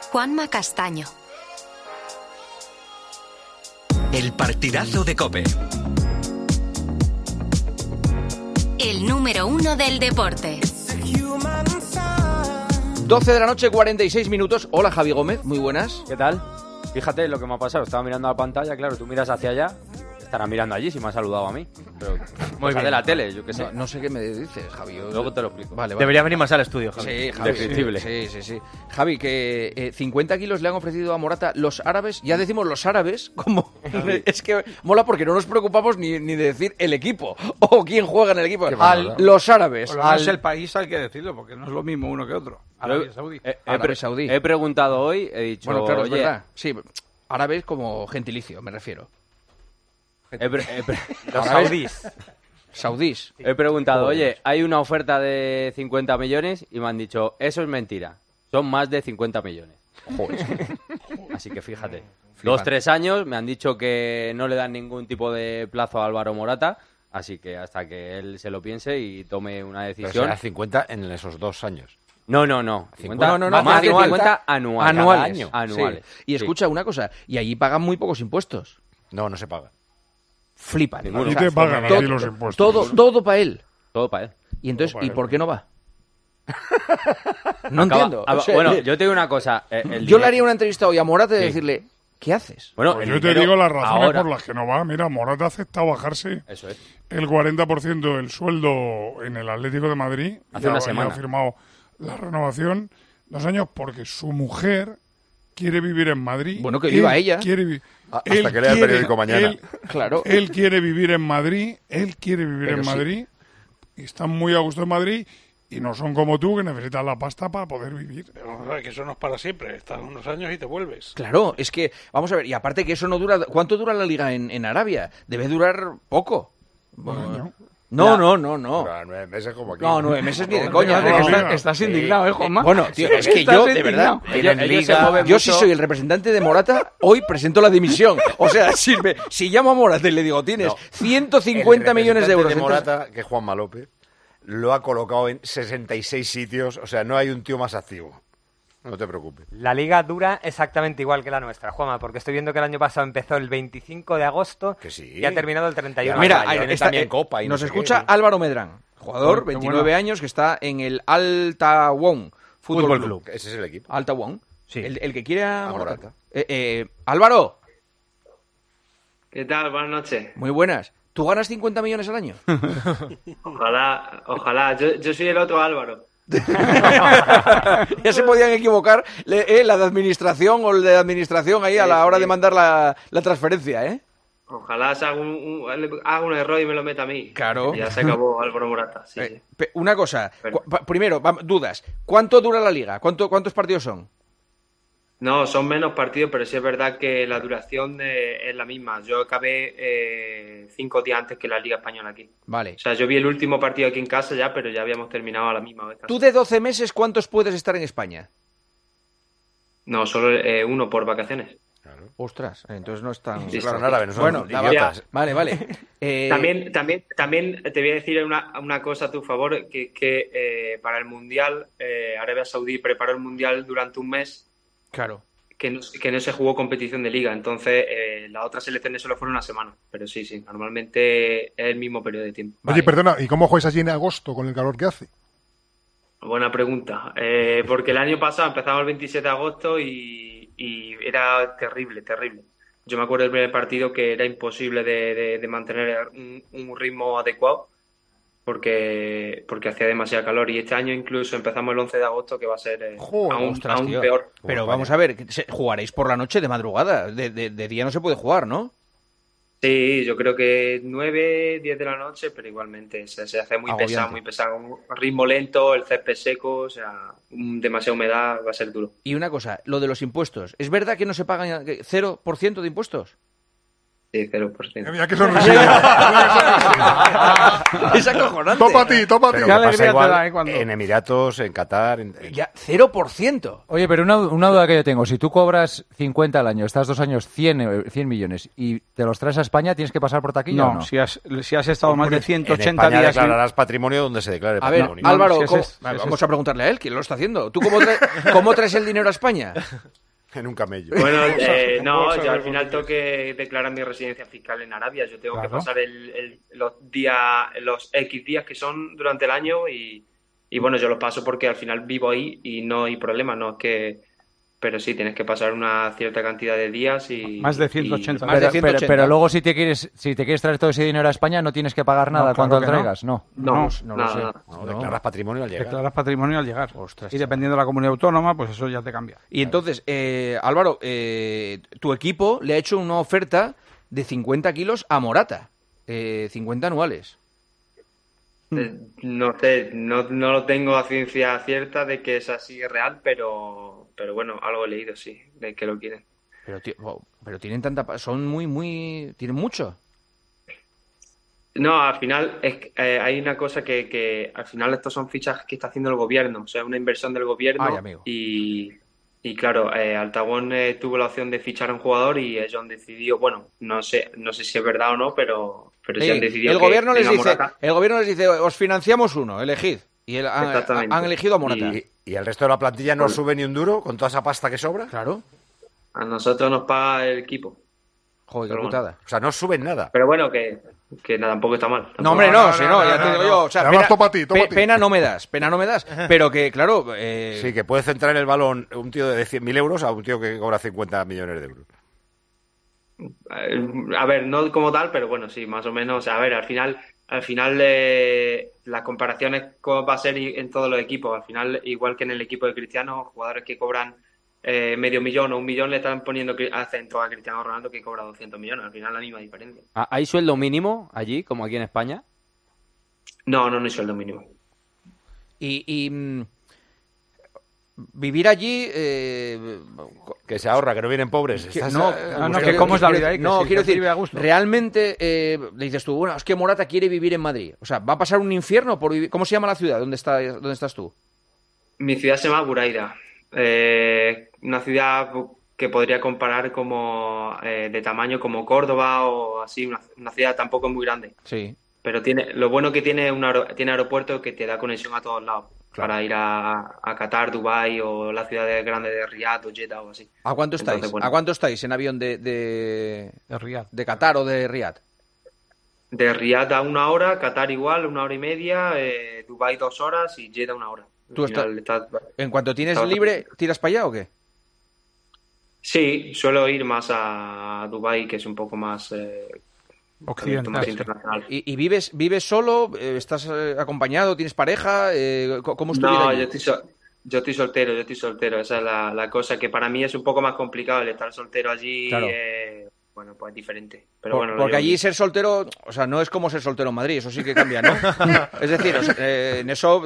Juanma Castaño. El partidazo de COPE. El número 1 del deporte. 12 de la noche, 46 minutos. Hola, Javi Gómez, muy buenas. ¿Qué tal? Fíjate lo que me ha pasado. Estaba mirando a la pantalla, claro, tú miras hacia allá. Estará mirando allí si me ha saludado a mí. Pero muy bien. De la tele, yo qué sé. No sé qué me dices, Javi. Luego te lo explico. Vale. Debería venir más al estudio, Javi. Sí, Javi. Indescriptible. Sí. Javi, que 50 kilos le han ofrecido a Morata los árabes. Ya decimos los árabes, como... Es que mola porque no nos preocupamos ni de decir el equipo o quién juega en el equipo. Los árabes. Es el país, hay que decirlo, porque no es lo mismo uno que otro. Arabia Saudí. Arabia Saudí. He preguntado hoy, he dicho... Bueno, claro, es oye, verdad. Sí, árabes como gentilicio, me refiero. Los saudíes. Saudís. He preguntado, oye, hay una oferta de 50 millones y me han dicho, eso es mentira. Son más de 50 millones. Joder. Así que fíjate. 2-3 años, me han dicho que no le dan ningún tipo de plazo a Álvaro Morata, así que hasta que él se lo piense y tome una decisión. Pero será 50 en esos 2 años. No. 50, no, más de anual. 50 Anuales. Anuales. Sí. Y escucha una cosa, y allí pagan muy pocos impuestos. No se paga. Flipan. Y te pagan aquí los impuestos. Todo para él. Todo para él. Y entonces, Todo para ¿y él. por qué no va? No entiendo. O sea, bueno, yo te digo una cosa. yo le haría una entrevista hoy a Morata y decirle, ¿qué haces? Bueno, Pues el yo te dinero digo las razones ahora. por las que no va. Mira, Morata ha aceptado bajarse Eso es. el 40% del sueldo en el Atlético de Madrid. Hace una Ya semana. ha firmado la renovación 2 años porque su mujer quiere vivir en Madrid. Bueno, que viva ella. Hasta que lea el periódico mañana. Claro. Él quiere vivir en Madrid. Pero sí. Madrid. Y están muy a gusto en Madrid. Y no son como tú, que necesitas la pasta para poder vivir. Pero que eso no es para siempre. Estás unos años y te vuelves. Claro, es que, vamos a ver, y aparte que eso no dura... ¿Cuánto dura la liga en Arabia? Debe durar poco. Bueno, No. Pero 9 meses como aquí. No, 9 meses ni de coña. Estás indignado, Juanma? Bueno, tío, es que yo, de verdad, yo si soy el representante de Morata, hoy presento la dimisión. O sea, si llamo a Morata y le digo, tienes 150 millones de euros... de Morata, que es Juanma López, lo ha colocado en 66 sitios. O sea, no hay un tío más activo. No te preocupes. La liga dura exactamente igual que la nuestra, Juanma, porque estoy viendo que el año pasado empezó el 25 de agosto Que sí. y ha terminado el 31 de Mira, mayo. ahí tiene está, también Copa y no nos sé escucha qué. Álvaro Medrán, jugador, Qué 29 bueno. años, que está en el Al Tawon Fútbol Club. Ese es el equipo. Al Tawon. Sí. El que quiere a A Morata. Morata. Álvaro, ¿Qué tal? Buenas noches. muy buenas. ¿Tú ganas 50 millones al año? Ojalá. Yo soy el otro Álvaro. Ya se podían equivocar la de administración o el de administración ahí a la hora de mandar la transferencia, ¿eh? Ojalá se haga un error y me lo meta a mí. Claro. Y ya se acabó Álvaro Morata. Sí. Una cosa, Pero- primero, dudas. ¿Cuánto dura la liga? ¿Cuántos partidos son? No, son menos partidos, pero sí es verdad que la duración es la misma. Yo acabé 5 días antes que la Liga Española aquí. Vale. O sea, yo vi el último partido aquí en casa ya, pero ya habíamos terminado a la misma vez. ¿Tú de 12 meses cuántos puedes estar en España? No, solo uno por vacaciones. Ostras, entonces no es tan... Sí, Claro, en árabe, no son Bueno, idiotas. vale. También te voy a decir una cosa a tu favor, que para el Mundial, Arabia Saudí preparó el Mundial durante un mes Claro. que no se jugó competición de liga, entonces las otras selecciones solo fueron una semana, pero sí, normalmente es el mismo periodo de tiempo. Oye, perdona, ¿y cómo juegas allí en agosto con el calor que hace? Buena pregunta, porque el año pasado empezamos el 27 de agosto y era terrible. Yo me acuerdo del primer partido que era imposible de mantener un ritmo adecuado porque hacía demasiado calor, y este año incluso empezamos el 11 de agosto, que va a ser aún tío. peor. Pero vamos a ver, jugaréis por la noche de madrugada. De día no se puede jugar, ¿no? Sí, yo creo que 9, 10 de la noche, pero igualmente se hace muy pesado, un ritmo lento, el césped seco, o sea, demasiada humedad, va a ser duro. Y una cosa, lo de los impuestos. ¿Es verdad que no se pagan 0% de impuestos? Sí, 0%. Mira qué sonrisilla. Es acojonante. Topa a ti. Qué Pero alegría pasa te igual da, cuando... en Emiratos, en Qatar... Ya, 0%. Oye, pero una duda que yo tengo. Si tú cobras 50 al año, estás 2 años 100 millones y te los traes a España, ¿tienes que pasar por taquilla o No, no? si has estado más de En 180 España días... declararás patrimonio donde se declare A ver, patrimonio. Álvaro, si es ¿cómo- es- vamos a preguntarle a él, ¿quién lo está haciendo? ¿Tú cómo traes el dinero a España? En un camello. Bueno, no, puedo yo saber al por final qué. tengo que declarar mi residencia fiscal en Arabia. Yo tengo que Claro. pasar los X días que son durante el año y bueno, yo los paso porque al final vivo ahí y no hay problema, no es que... Pero sí, tienes que pasar una cierta cantidad de días y... Más de 180. Más de Pero, 180. pero luego si te quieres traer todo ese dinero a España, no tienes que pagar nada No, cuando claro lo que no. traigas, ¿no? No, no lo nada, sé. nada. No, declaras patrimonio al llegar. Declaras patrimonio al llegar. Ostras, Y dependiendo de la comunidad autónoma, pues eso ya te cambia. Y entonces, Álvaro, tu equipo le ha hecho una oferta de 50 kilos a Morata. 50 anuales. No sé, no lo tengo a ciencia cierta de que es así real, pero bueno, algo he leído, sí, de que lo quieren. Pero tienen son tienen mucho. No, al final hay una cosa que al final estos son fichas que está haciendo el gobierno, o sea, una inversión del gobierno. Ay, amigo. Y claro, Altagón tuvo la opción de fichar a un jugador y ellos han decidido, bueno, no sé si es verdad o no, pero sí han decidido el que gobierno les venga dice, Morata. el gobierno les dice, os financiamos uno, elegid. Y Exactamente. han elegido a Morata. ¿Y el resto de la plantilla no sube ni un duro con toda esa pasta que sobra? Claro. A nosotros nos paga el equipo. Joder, qué Pero bueno. putada. O sea, no suben nada. Pero bueno, que nada, tampoco está mal. No, hombre, no, no, si no, no, no, ya no, te digo no. yo. O sea, Además, topa a ti. pena no me das, pero que, claro... Sí, que puede centrar el balón un tío de 100.000 euros a un tío que cobra 50 millones de euros. A ver, no como tal, pero bueno, sí, más o menos. O sea, a ver, al final las comparaciones va a ser en todos los equipos. Al final, igual que en el equipo de Cristiano, jugadores que cobran medio millón o 1 millón le están poniendo acento a Cristiano Ronaldo que cobra 200 millones. Al final la misma diferencia. ¿Hay sueldo mínimo allí, como aquí en España? No hay sueldo mínimo. Vivir allí... Que se ahorra, que no vienen pobres. Estás- que cómo es la vida ahí, que No, sí, quiero que se decir, vive a gusto. realmente le dices tú, bueno, es que Morata quiere vivir en Madrid. O sea, va a pasar un infierno por vivir... ¿Cómo se llama la ciudad? ¿Dónde estás tú? Mi ciudad se llama Buraida. Una ciudad que podría comparar como de tamaño como Córdoba o así, una ciudad tampoco muy grande. Sí. Pero lo bueno que tiene tiene aeropuerto que te da conexión a todos lados. Claro. Para ir a Qatar, Dubái o las ciudades grandes de Riyadh o Jeddah o así. ¿A cuánto estáis? Entonces, bueno. ¿A cuánto estáis en avión De Riyadh. de Qatar o de Riyadh? De Riyadh a 1 hora, Qatar igual, 1 hora y media, Dubái 2 horas y Jeddah 1 hora. Tú Al final En cuanto tienes estás- libre, ¿tiras para allá o qué? Sí, suelo ir más a Dubái, que es un poco más, Occidental, más sí. internacional. ¿Y vives solo? ¿Estás acompañado? ¿Tienes pareja? ¿Cómo es tu vida No, allí? yo estoy soltero. Esa es la cosa que para mí es un poco más complicado el estar soltero allí. Claro. Bueno, pues es diferente. Pero bueno, lo Porque llevo allí bien. ser soltero, o sea, no es como ser soltero en Madrid, eso sí que cambia, ¿no? Es decir, o sea, en eso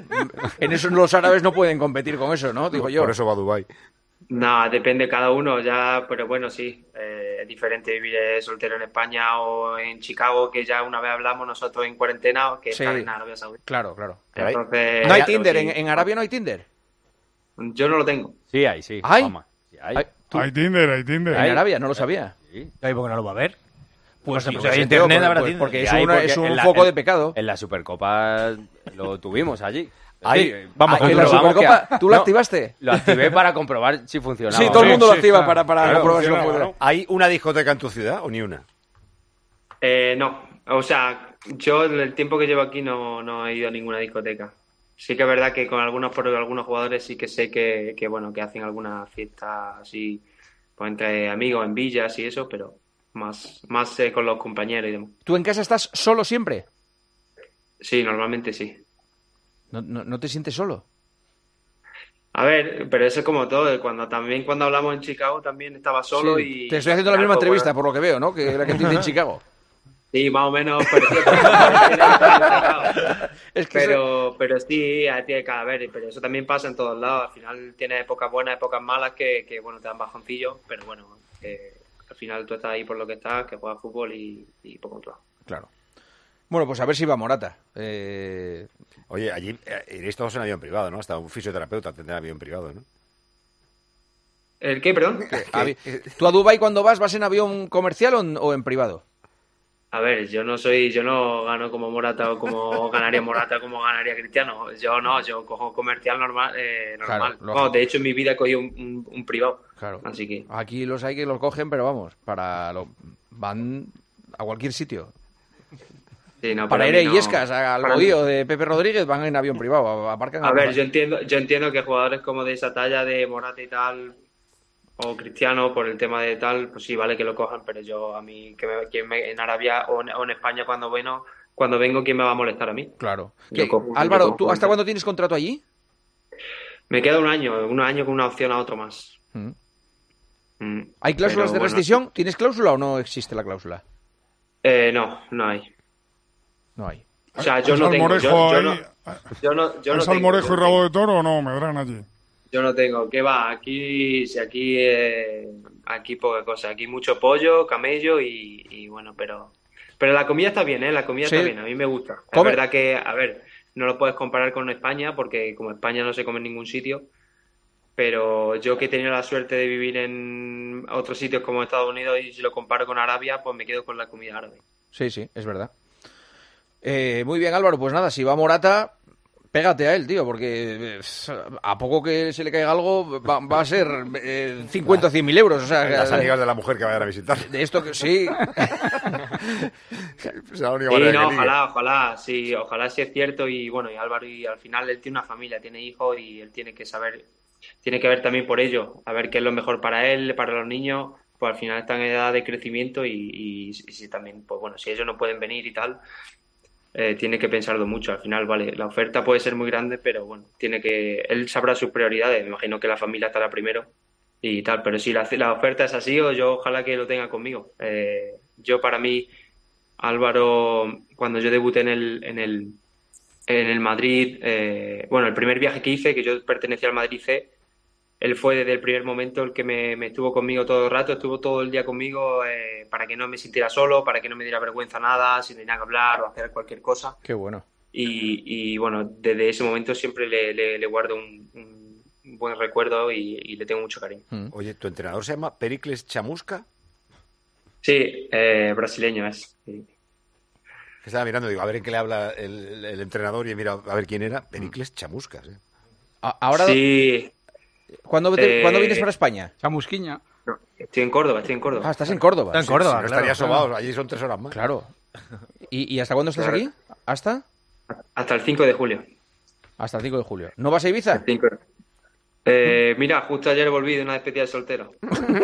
los árabes no pueden competir con eso, ¿no? Digo yo. Por eso va a Dubái. No, depende cada uno ya, pero bueno, sí, es diferente vivir soltero en España o en Chicago, que ya una vez hablamos nosotros en cuarentena, que Sí. estar en Arabia Saudí. Claro. Pero hay- Entonces, No hay claro, Tinder, sí. en Arabia no hay Tinder. Yo no lo tengo. Sí, sí. ¿Hay? Toma. Sí, hay. Hay- Hay Tinder. En Arabia, no lo sabía. Sí. ¿Y por qué no lo va a ver? Pues, pues, pues, hay internet, tío, habrá pues, Tinder. porque es, Sí, hay, una- porque es un en la- foco en- de pecado. En la Supercopa lo tuvimos allí. Ahí, Sí, vamos, en la comprobamos Supercopa, que- ¿tú lo activaste? Lo activé para comprobar si funcionaba. Sí, todo el mundo lo sí, activa claro. para Claro, comprobar si lo funciona, puede. ¿no? ¿Hay una discoteca en tu ciudad o ni una? No, o sea, yo en el tiempo que llevo aquí no he ido a ninguna discoteca. Sí que es verdad que con algunos jugadores sí que sé que bueno, que hacen alguna fiesta así, pues entre amigos en villas y eso, pero más con los compañeros y demás. ¿Tú en casa estás solo siempre? Sí, normalmente sí. ¿No te sientes solo? A ver, pero eso es como todo. Cuando hablamos en Chicago también estaba solo Sí, y... te estoy haciendo la misma Pues, entrevista, bueno, por lo que veo, ¿no? Que la que te hice en Chicago. sí, más o menos parecido. Es que Pero sí, tiene que haber, pero eso también pasa en todos lados. Al final tiene épocas buenas, épocas malas que bueno, te dan bajoncillos, pero bueno, Al final tú estás ahí por lo que estás, que juegas fútbol y poco más. Claro. Bueno, pues a ver si va Morata. Oye, allí iréis todos en avión privado, ¿no? Hasta un fisioterapeuta tendrá avión privado, ¿no? ¿El qué, perdón? ¿Tú a Dubái cuando vas en avión comercial o en privado? A ver, yo no gano como Morata o como ganaría Morata como ganaría Cristiano. Yo cojo comercial normal. Claro, Bueno, de hecho, en mi vida he cogido un privado. Claro. Así que... Aquí los hay que los cogen, pero vamos, van a cualquier sitio. Sí, no, Para ir a a mí no. Illescas, al Para Godío de Pepe Rodríguez, van en avión privado, aparcan. A ver, yo entiendo que jugadores como de esa talla, de Morata y tal, o Cristiano, por el tema de tal, pues sí, vale que lo cojan, pero yo, a mí, en Arabia o en España cuando vengo, ¿quién me va a molestar a mí? Claro. Yo Álvaro, ¿tú hasta cuándo tienes contrato allí? Me queda un año con una opción a otro más. ¿Hay cláusulas Pero, de rescisión? ¿Tienes cláusula o no existe la cláusula? No hay. No hay. O sea, yo no tengo. Yo ¿Es salmorejo y rabo de toro o no, Medrán, allí? Yo no tengo. ¿Qué va? Aquí poca cosa. Aquí mucho pollo, camello y bueno, pero la comida está bien, ¿eh? La comida está bien. A mí me gusta. Es verdad que, a ver, no lo puedes comparar con España porque como España no se come en ningún sitio. Pero yo que he tenido la suerte de vivir en otros sitios como Estados Unidos y si lo comparo con Arabia, pues me quedo con la comida árabe. Sí, es verdad. Muy bien, Álvaro, pues nada, si va Morata, pégate a él, tío, porque a poco que se le caiga algo va a ser 50 o 100 mil euros. O sea, las amigas de la mujer que vayan a visitar. De esto que sí. Ojalá sí es cierto. Y bueno, y Álvaro, y al final él tiene una familia, tiene hijos y él tiene que ver también por ello, a ver qué es lo mejor para él, para los niños. Pues al final están en edad de crecimiento y si también, pues bueno, si ellos no pueden venir y tal, tiene que pensarlo mucho. Al final, vale, la oferta puede ser muy grande, pero bueno, él sabrá sus prioridades. Me imagino que la familia estará primero y tal, pero si la oferta es así, yo ojalá que lo tenga conmigo. Yo, para mí, Álvaro, cuando yo debuté en el Madrid, bueno, el primer viaje que hice, que yo pertenecía al Madrid C, él fue desde el primer momento el que me estuvo conmigo todo el rato, estuvo todo el día conmigo para que no me sintiera solo, para que no me diera vergüenza nada, si tenía que hablar o hacer cualquier cosa. Qué bueno. Y bueno, desde ese momento siempre le guardo un buen recuerdo y le tengo mucho cariño. Oye, ¿tu entrenador se llama Pericles Chamusca? Sí, brasileño es. Sí. Estaba mirando, digo, a ver en qué le habla el entrenador y mira, a ver quién era. Pericles Chamuscas, ¿eh? Ahora... Sí. ¿Cuándo vienes para España? Chamusquiña. No, estoy en Córdoba. Ah, estás en Córdoba. Está en Córdoba, sí, no estaría sobados, allí son 3 horas más. Claro. ¿Y hasta cuándo estás aquí? ¿Hasta? Hasta el 5 de julio. Hasta el 5 de julio. ¿No vas a Ibiza? El 5. Mira, justo ayer volví de una despedida de soltero.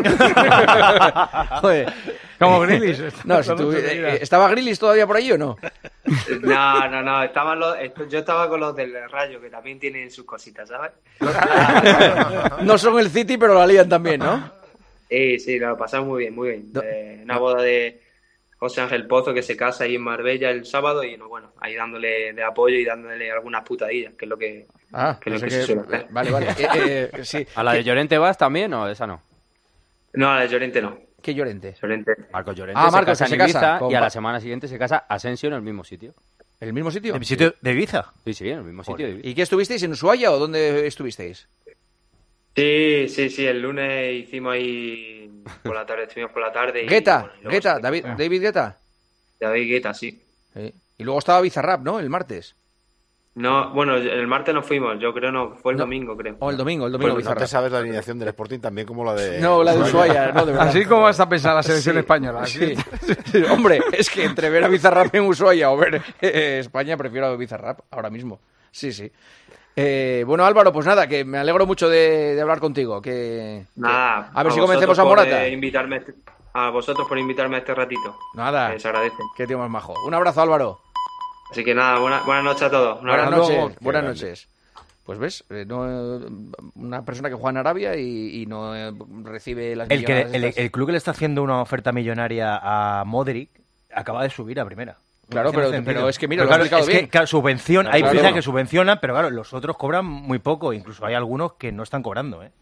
Joder. Como Grilis. No, ¿estaba Grilis todavía por ahí o no? No. Yo estaba con los del Rayo, que también tienen sus cositas, ¿sabes? No son el City, pero la lían también, ¿no? Sí, lo pasamos muy bien. Una boda de José Ángel Pozo, que se casa ahí en Marbella el sábado, y bueno, ahí dándole de apoyo y dándole algunas putadillas, que es lo que, se suele hacer. Vale. Sí. ¿A la de Llorente vas también o esa no? No, a la de Llorente no. ¿Qué Llorente? Marcos Llorente Marcos, se se casa casa en Ibiza y a la semana siguiente se casa Asensio en el mismo sitio. ¿El mismo sitio? ¿El sitio de Ibiza? Sí, en el mismo sitio de Ibiza. ¿Y qué estuvisteis? ¿En Ushuaia o dónde estuvisteis? Sí, el lunes hicimos ahí estuvimos por la tarde. Guetta, bueno, David Guetta. David Guetta, sí. Y luego estaba Bizarrap, ¿no? El martes. No, bueno, el martes no fuimos, yo creo fue el domingo, creo. O el domingo Pues Bizarrap. no te sabes la alineación del Sporting también como la de... No, la de Ushuaia, no, de verdad. Así como vas a pensar la selección española. Sí. Hombre, es que entre ver a Bizarrap en Ushuaia o ver España, prefiero a Bizarrap ahora mismo. Sí. Bueno, Álvaro, pues nada, que me alegro mucho de hablar contigo. A ver si convencemos a Morata. A vosotros por invitarme a este ratito. Nada. Les agradece. Qué tío más majo. Un abrazo, Álvaro. Así que nada, buenas noches a todos. Buenas noches. Pues ves, una persona que juega en Arabia y no recibe las millonadas. El club que le está haciendo una oferta millonaria a Modric acaba de subir a primera. Claro, pero es que mira, pero lo has explicado bien. Claro, subvención, hay claro. fichas que subvencionan, pero claro, los otros cobran muy poco, incluso hay algunos que no están cobrando, ¿eh?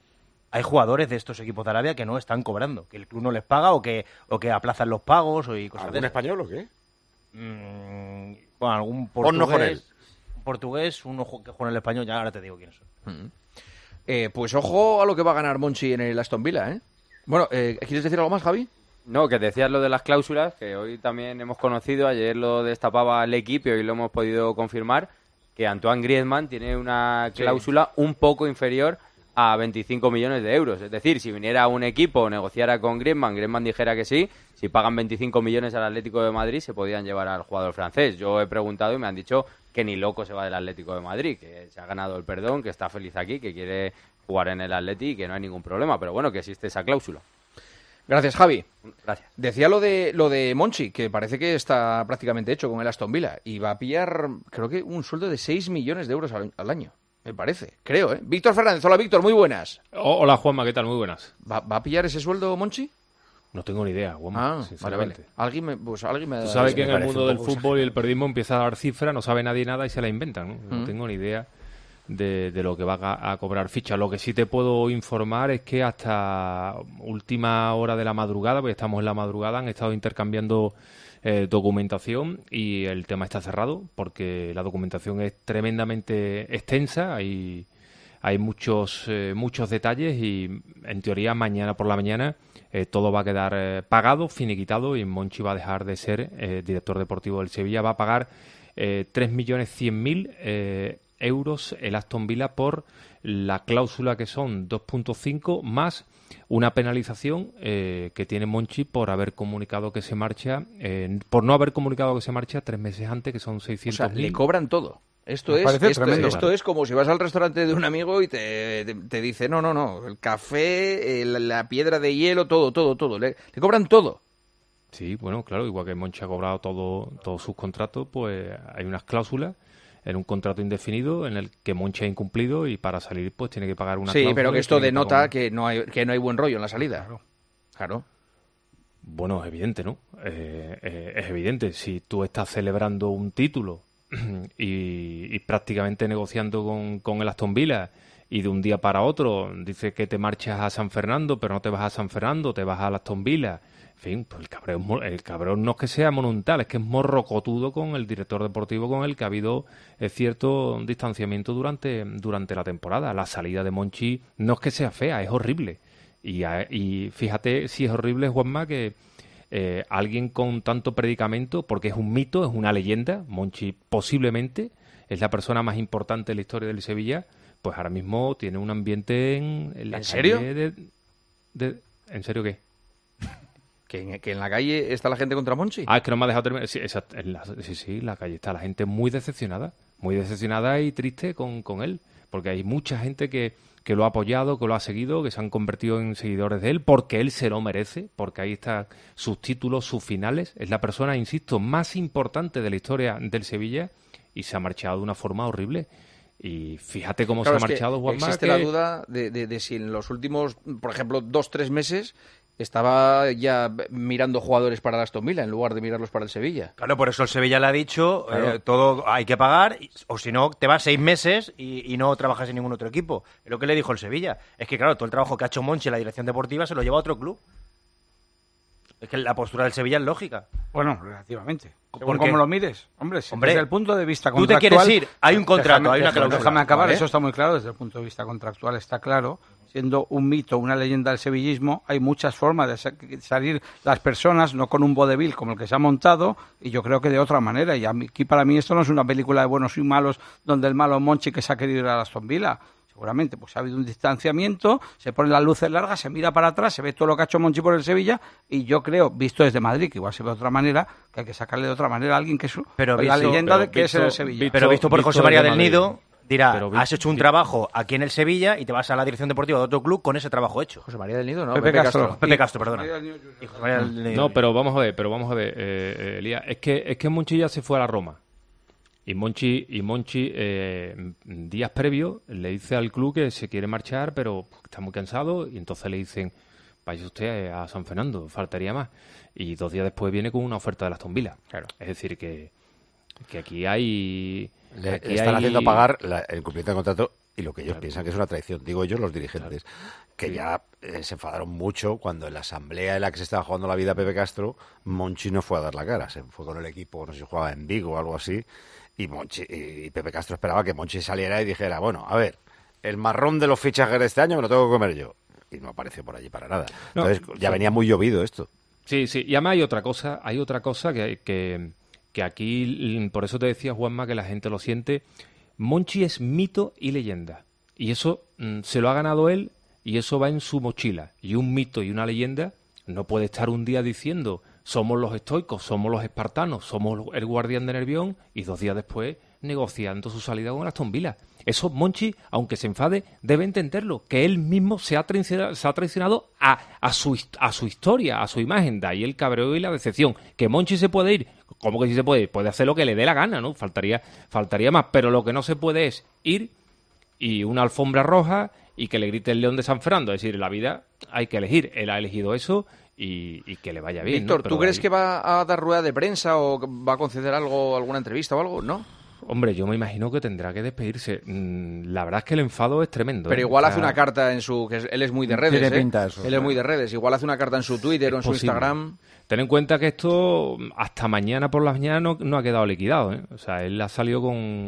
hay jugadores de estos equipos de Arabia que no están cobrando, que el club no les paga o que aplazan los pagos y cosas de ¿Algún eso. español o qué? Bueno, algún Ponnos con él. portugués, uno que juega en el Español, ya ahora te digo quiénes son. Pues ojo a lo que va a ganar Monchi en el Aston Villa, ¿eh? Bueno, ¿quieres decir algo más, Javi? No, que decías lo de las cláusulas, que hoy también hemos conocido, ayer lo destapaba el equipo y hoy lo hemos podido confirmar, que Antoine Griezmann tiene una cláusula un poco inferior a 25 millones de euros. Es decir, si viniera un equipo, negociara con Griezmann dijera que sí, si pagan 25 millones al Atlético de Madrid, se podían llevar al jugador francés. Yo he preguntado y me han dicho que ni loco se va del Atlético de Madrid, que se ha ganado el perdón, que está feliz aquí, que quiere jugar en el Atleti y que no hay ningún problema, pero bueno, que existe esa cláusula. Gracias, Javi. Gracias. Decía lo de Monchi, que parece que está prácticamente hecho con el Aston Villa y va a pillar, creo que un sueldo de 6 millones de euros al año. Me parece, creo, ¿eh? Víctor Fernández, hola Víctor, muy buenas. Hola Juanma, ¿qué tal? Muy buenas. ¿Va a pillar ese sueldo Monchi? No tengo ni idea, Juanma, Vale. sinceramente. Alguien me Tú sabes que en el mundo del fútbol y el periodismo empieza a dar cifras, no sabe nadie nada y se la inventan, ¿no? No tengo ni idea de lo que va a cobrar ficha. Lo que sí te puedo informar es que hasta última hora de la madrugada, porque estamos en la madrugada, han estado intercambiando documentación y el tema está cerrado porque la documentación es tremendamente extensa, hay muchos detalles y en teoría mañana por la mañana todo va a quedar pagado, finiquitado y Monchi va a dejar de ser director deportivo del Sevilla, va a pagar 3.100.000 euros el Aston Villa por la cláusula que son 2.5 más una penalización que tiene Monchi por haber comunicado que se marcha, por no haber comunicado que se marcha 3 meses antes, que son 600.000. O sea, le cobran todo. Esto es como si vas al restaurante de un amigo y te dice, no, el café, la piedra de hielo, todo. Le cobran todo. Sí, bueno, claro, igual que Monchi ha cobrado todos sus contratos, pues hay unas cláusulas en un contrato indefinido en el que Monchi ha incumplido y para salir pues tiene que pagar una cláusula. Sí, pero que esto denota que no hay buen rollo en la salida. Claro. Bueno, es evidente, ¿no? Es evidente. Si tú estás celebrando un título y prácticamente negociando con el Aston Villa y de un día para otro dices que te marchas a San Fernando, pero no te vas a San Fernando, te vas al Aston Villa. En fin, pues el cabrón no es que sea monumental, es que es morrocotudo con el director deportivo con el que ha habido cierto distanciamiento durante la temporada. La salida de Monchi no es que sea fea, es horrible. Y fíjate si es horrible, Juanma, que alguien con tanto predicamento, porque es un mito, es una leyenda, Monchi posiblemente es la persona más importante de la historia del Sevilla, pues ahora mismo tiene un ambiente en la ¿En serio? calle ¿En serio qué? ¿Que en la calle está la gente contra Monchi? Es que no me ha dejado terminar. Sí, exacto. En la calle está la gente muy decepcionada y triste con él, porque hay mucha gente que lo ha apoyado, que lo ha seguido, que se han convertido en seguidores de él, porque él se lo merece, porque ahí están sus títulos, sus finales. Es la persona, insisto, más importante de la historia del Sevilla y se ha marchado de una forma horrible. Y fíjate cómo se ha marchado Juanma. Existe la duda de si en los últimos, por ejemplo, 2-3 meses estaba ya mirando jugadores para el Aston Villa en lugar de mirarlos para el Sevilla. Claro, por eso el Sevilla le ha dicho, claro, todo hay que pagar, o si no, te vas 6 meses y no trabajas en ningún otro equipo. Es lo que le dijo el Sevilla. Es que, claro, todo el trabajo que ha hecho Monchi en la dirección deportiva se lo lleva a otro club. Es que la postura del Sevilla es lógica. Bueno, relativamente. ¿Por ¿Cómo qué? lo mires? Hombre, desde el punto de vista tú contractual... te quieres ir, hay un contrato, hay una cláusula. Déjame acabar, ¿vale? Eso está muy claro, desde el punto de vista contractual está claro. Siendo un mito, una leyenda del sevillismo, hay muchas formas de salir las personas, no con un vodevil como el que se ha montado, y yo creo que de otra manera. Y aquí para mí esto no es una película de buenos y malos, donde el malo Monchi que se ha querido ir a Aston Villa. Seguramente pues ha habido un distanciamiento, se ponen las luces largas, se mira para atrás, se ve todo lo que ha hecho Monchi por el Sevilla, y yo creo, visto desde Madrid, que igual se ve de otra manera, que hay que sacarle de otra manera a alguien que es la leyenda de que es el Sevilla. Pero visto por José María del Nido, dirá, has hecho un un trabajo aquí en el Sevilla y te vas a la dirección deportiva de otro club con ese trabajo hecho. José María del Nido, ¿no? Pepe Castro, perdona. Y José María del Nido. No, pero vamos a ver, Elías, es que Monchi ya se fue a la Roma. Y Monchi días previos le dice al club que se quiere marchar, pero está muy cansado, y entonces le dicen, vaya usted a San Fernando, faltaría más. Y 2 días después viene con una oferta de la Aston Villa. Claro. Es decir, que aquí hay... Le están haciendo pagar el cumplimiento de contrato y lo que ellos piensan que es una traición. Digo ellos, los dirigentes, que ya se enfadaron mucho cuando en la asamblea en la que se estaba jugando la vida Pepe Castro, Monchi no fue a dar la cara, se fue con el equipo, no sé si jugaba en Vigo o algo así, y Pepe Castro esperaba que Monchi saliera y dijera, bueno, a ver, el marrón de los fichajes de este año me lo tengo que comer yo. Y no apareció por allí para nada. Entonces ya venía muy llovido esto. Sí, y además hay otra cosa que aquí, por eso te decía, Juanma, que la gente lo siente. Monchi es mito y leyenda. Y eso se lo ha ganado él y eso va en su mochila. Y un mito y una leyenda no puede estar un día diciendo somos los estoicos, somos los espartanos, somos el guardián de Nervión y 2 días después negociando su salida con el Aston Villa. Eso Monchi, aunque se enfade, debe entenderlo, que él mismo se ha traicionado a su historia, a su imagen. De ahí el cabreo y la decepción. Que Monchi se puede ir, ¿cómo que sí se puede? Puede hacer lo que le dé la gana, ¿no? Faltaría más, pero lo que no se puede es ir y una alfombra roja y que le grite el león de San Fernando. Es decir, en la vida hay que elegir. Él ha elegido eso y que le vaya bien. Víctor, ¿no? ¿tú crees que va a dar rueda de prensa o va a conceder algo, alguna entrevista o algo? ¿No? Hombre, yo me imagino que tendrá que despedirse. La verdad es que el enfado es tremendo. Pero igual hace una carta en su... que él es muy de redes, Tiene pinta eso. Él es muy de redes. Igual hace una carta en su Twitter o en su Instagram. Ten en cuenta que esto hasta mañana por la mañana no ha quedado liquidado, ¿eh? O sea, él ha salido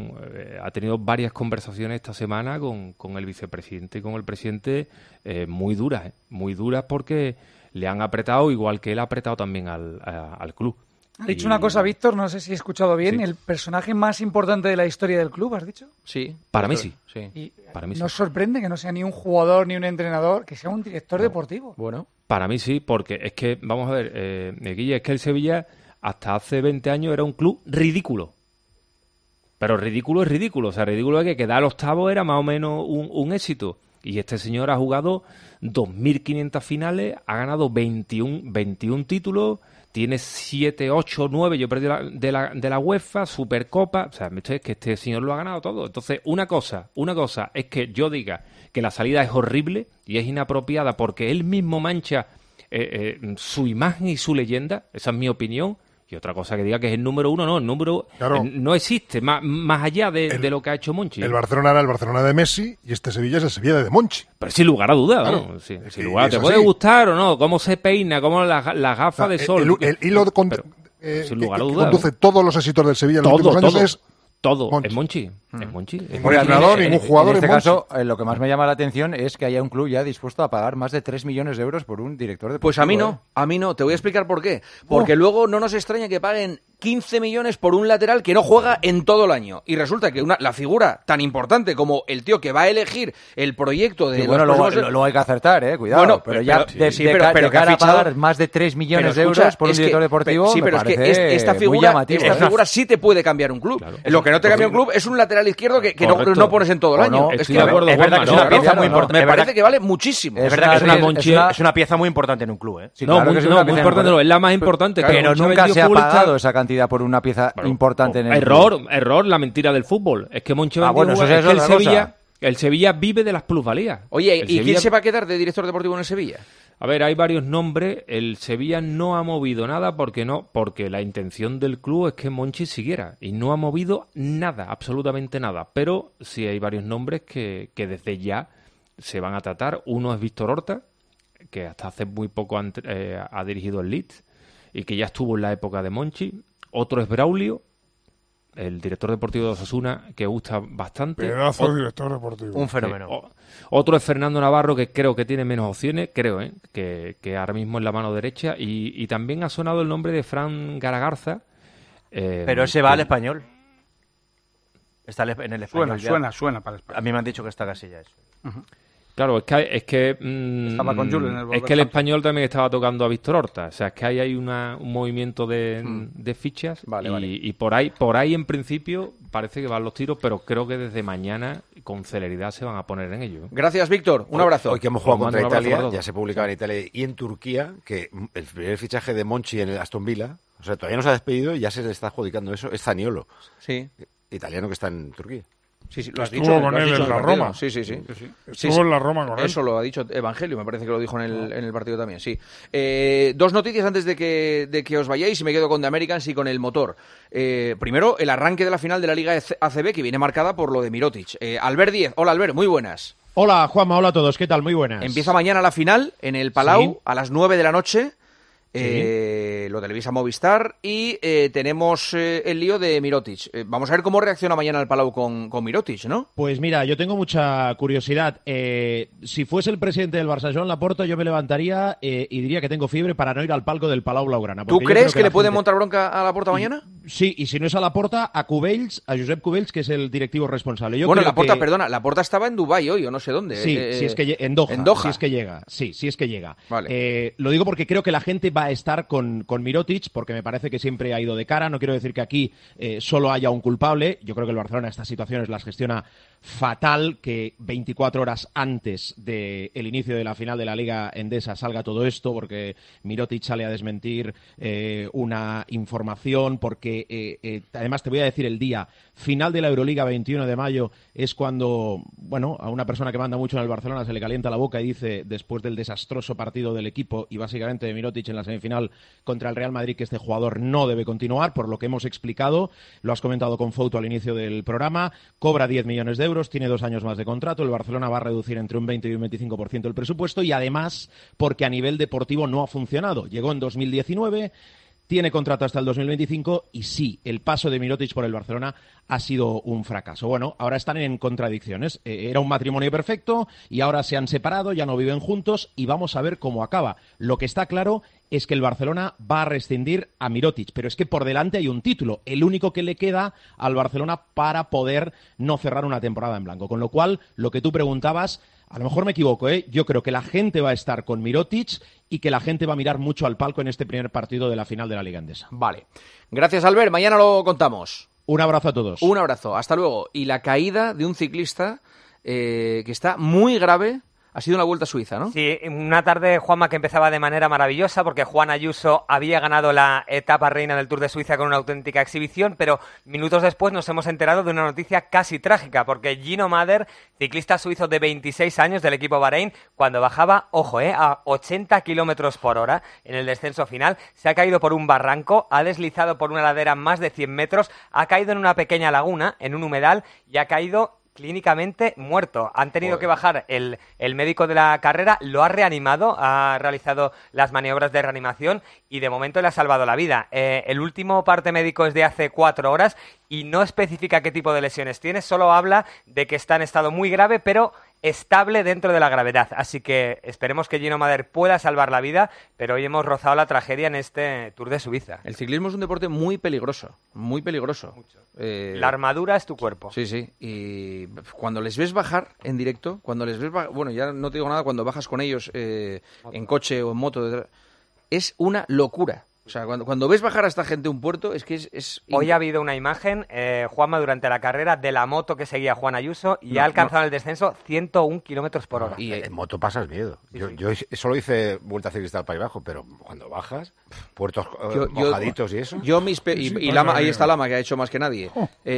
ha tenido varias conversaciones esta semana con el vicepresidente y con el presidente muy duras, ¿eh? Muy duras porque le han apretado, igual que él ha apretado también al club. Ha dicho una cosa, Víctor, no sé si he escuchado bien, sí. El personaje más importante de la historia del club, ¿has dicho? Sí. Para mí sí. Y para mí nos sorprende que no sea ni un jugador ni un entrenador, que sea un director deportivo. Bueno. Para mí sí, porque es que, vamos a ver, Guille, es que el Sevilla hasta hace 20 años era un club ridículo. Pero ridículo es ridículo. O sea, ridículo es que quedar al octavo era más o menos un éxito. Y este señor ha jugado 2.500 finales, ha ganado 21 títulos... Tiene 7, 8, 9, yo perdí de la UEFA, Supercopa, o sea, es que este señor lo ha ganado todo. Entonces, una cosa es que yo diga que la salida es horrible y es inapropiada porque él mismo mancha su imagen y su leyenda, esa es mi opinión. Y otra cosa que diga que es el número uno, no, el número no existe, más allá de lo que ha hecho Monchi. El Barcelona era el Barcelona de Messi y este Sevilla es el Sevilla de Monchi. Pero sin lugar a duda, claro, ¿no? Sin lugar, ¿te puede gustar o no? ¿Cómo se peina? ¿Cómo las gafas de sol? El hilo sin lugar a duda, conduce todos los éxitos del Sevilla en los últimos años es... es Monchi. Es Monchi. Ningún entrenador, ningún jugador. En este caso, lo que más me llama la atención es que haya un club ya dispuesto a pagar más de 3 millones de euros por un director deportivo. Pues a mí no. Te voy a explicar por qué. Porque luego no nos extraña que paguen 15 millones por un lateral que no juega en todo el año. Y resulta que la figura tan importante como el tío que va a elegir el proyecto de... Sí, bueno, luego hay que acertar, cuidado. Bueno, pero ya pero cara a pagar más de 3 millones de euros por un director deportivo me parece esta figura sí te puede cambiar un club. Claro. Lo que no te cambia un club es un lateral izquierdo que no pones en todo el año. Es verdad que es una pieza muy importante. Me parece que vale muchísimo. Es verdad que es una pieza muy importante en un club, ¿eh? Sí, claro que es muy importante, es la más importante. Pero nunca se ha pagado esa cantidad por una pieza importante en el club. Error, la mentira del fútbol. Es que Monchi el Sevilla vive de las plusvalías. Oye, ¿y quién se va a quedar de director deportivo en el Sevilla? A ver, hay varios nombres. El Sevilla no ha movido nada porque la intención del club es que Monchi siguiera. Y no ha movido nada, absolutamente nada. Pero sí hay varios nombres que desde ya se van a tratar. Uno es Víctor Horta, que hasta hace muy poco ha dirigido el Leeds y que ya estuvo en la época de Monchi. Otro es Braulio, el director deportivo de Osasuna, que gusta bastante. Pedazo director deportivo. Un fenómeno. Otro es Fernando Navarro, que creo que tiene menos opciones, que ahora mismo es la mano derecha. Y también ha sonado el nombre de Fran Garagarza. Pero ese va al Español. Está en el Español. Suena para el Español. A mí me han dicho que está Casillas. Uh-huh. Claro, es que estaba con Julen en es que el Español también estaba tocando a Víctor Horta. O sea, es que hay un movimiento de fichas y por ahí en principio parece que van los tiros, pero creo que desde mañana con celeridad se van a poner en ello. Gracias, Víctor. Un abrazo. Hoy que hemos jugado contra Italia, ya se publicaba en Italia y en Turquía que el primer fichaje de Monchi en el Aston Villa, o sea, todavía no se ha despedido y ya se le está adjudicando eso, es Zaniolo. Sí. Italiano que está en Turquía. Sí, lo has Estuvo dicho. con lo has él dicho en la partido. Roma. Sí. Estuvo en la Roma con él. Eso lo ha dicho Evangelio, me parece que lo dijo en el partido también, sí. Dos noticias antes de que os vayáis y me quedo con The Americans y con el motor. Primero, el arranque de la final de la Liga ACB, que viene marcada por lo de Mirotic. Albert Díez, hola Albert, muy buenas. Hola Juanma, hola a todos, ¿qué tal? Muy buenas. Empieza mañana la final en el Palau a las 9 de la noche. Sí. Lo televisa Movistar y tenemos el lío de Mirotic. Vamos a ver cómo reacciona mañana el Palau con Mirotic, ¿no? Pues mira, yo tengo mucha curiosidad. Si fuese el presidente del Barça, Joan Laporta, yo me levantaría y diría que tengo fiebre para no ir al palco del Palau Blaugrana. ¿Tú crees que le puede montar bronca a Laporta mañana? Sí, y si no es a Laporta, a Cubells, a Josep Cubells, que es el directivo responsable. Bueno, Laporta estaba en Dubái hoy o no sé dónde. Sí, si es que en Doha. Si es que llega. Sí, si es que llega. Vale. Lo digo porque creo que la gente va a estar con Mirotic, porque me parece que siempre ha ido de cara. No quiero decir que aquí solo haya un culpable. Yo creo que el Barcelona estas situaciones las gestiona fatal, que 24 horas antes del inicio de la final de la Liga Endesa salga todo esto, porque Mirotic sale a desmentir una información, porque además te voy a decir el día final de la Euroliga, 21 de mayo, es cuando, bueno, a una persona que manda mucho en el Barcelona se le calienta la boca y dice, después del desastroso partido del equipo y básicamente de Mirotic en la semifinal contra el Real Madrid, que este jugador no debe continuar, por lo que hemos explicado, lo has comentado con Fouto al inicio del programa, cobra 10 millones de euros, tiene 2 años más de contrato, el Barcelona va a reducir entre un 20 y un 25% el presupuesto y además porque a nivel deportivo no ha funcionado. Llegó en 2019, tiene contrato hasta el 2025 y sí, el paso de Mirotic por el Barcelona ha sido un fracaso. Bueno, ahora están en contradicciones. Era un matrimonio perfecto y ahora se han separado, ya no viven juntos y vamos a ver cómo acaba. Lo que está claro es que el Barcelona va a rescindir a Mirotic, pero es que por delante hay un título, el único que le queda al Barcelona para poder no cerrar una temporada en blanco. Con lo cual, lo que tú preguntabas, a lo mejor me equivoco, yo creo que la gente va a estar con Mirotic y que la gente va a mirar mucho al palco en este primer partido de la final de la Liga Endesa. Vale. Gracias, Albert. Mañana lo contamos. Un abrazo a todos. Un abrazo. Hasta luego. Y la caída de un ciclista que está muy grave ha sido en la Vuelta a Suiza, ¿no? Sí, una tarde, Juanma, que empezaba de manera maravillosa porque Juan Ayuso había ganado la etapa reina del Tour de Suiza con una auténtica exhibición, pero minutos después nos hemos enterado de una noticia casi trágica porque Gino Mader, ciclista suizo de 26 años del equipo Bahrein, cuando bajaba, ojo, a 80 kilómetros por hora en el descenso final, se ha caído por un barranco, ha deslizado por una ladera más de 100 metros, ha caído en una pequeña laguna, en un humedal, y ha caído clínicamente muerto. Han tenido que bajar el médico de la carrera, lo ha reanimado, ha realizado las maniobras de reanimación y de momento le ha salvado la vida. El último parte médico es de hace 4 horas y no especifica qué tipo de lesiones tiene, solo habla de que está en estado muy grave, pero estable dentro de la gravedad. Así que esperemos que Gino Mader pueda salvar la vida, pero hoy hemos rozado la tragedia en este Tour de Suiza. El ciclismo es un deporte muy peligroso, muy peligroso. La armadura es tu cuerpo. Sí, sí. Y cuando les ves bajar en directo, cuando les ves bueno, ya no te digo nada, cuando bajas con ellos en coche o en moto, es una locura. O sea, cuando ves bajar a esta gente un puerto, es que es... Hoy ha habido una imagen, Juanma, durante la carrera, de la moto que seguía Juan Ayuso y ha alcanzado el descenso 101 kilómetros por hora. Y en moto pasas miedo. Yo solo hice Vuelta Ciclista al País Bajo, pero cuando bajas, puertos mojaditos y eso... Y Lama, ahí está Lama, que ha hecho más que nadie.